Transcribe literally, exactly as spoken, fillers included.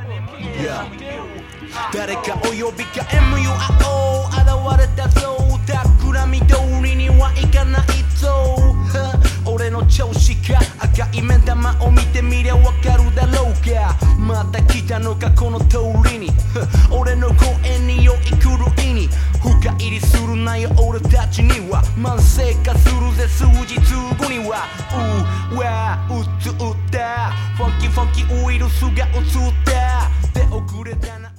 Yeah. 誰かお呼びか エムユーアール 現れたぞ企み通りにはいかないぞ俺の調子か赤い目玉を見てみりゃわかるだろうかまた来たのかこの通りに俺の声に酔い狂いに深入りするなよ俺たちには慢性化するぜ数日後にはうわうつったファンキーファンキーウイルスがうつった出遅れたな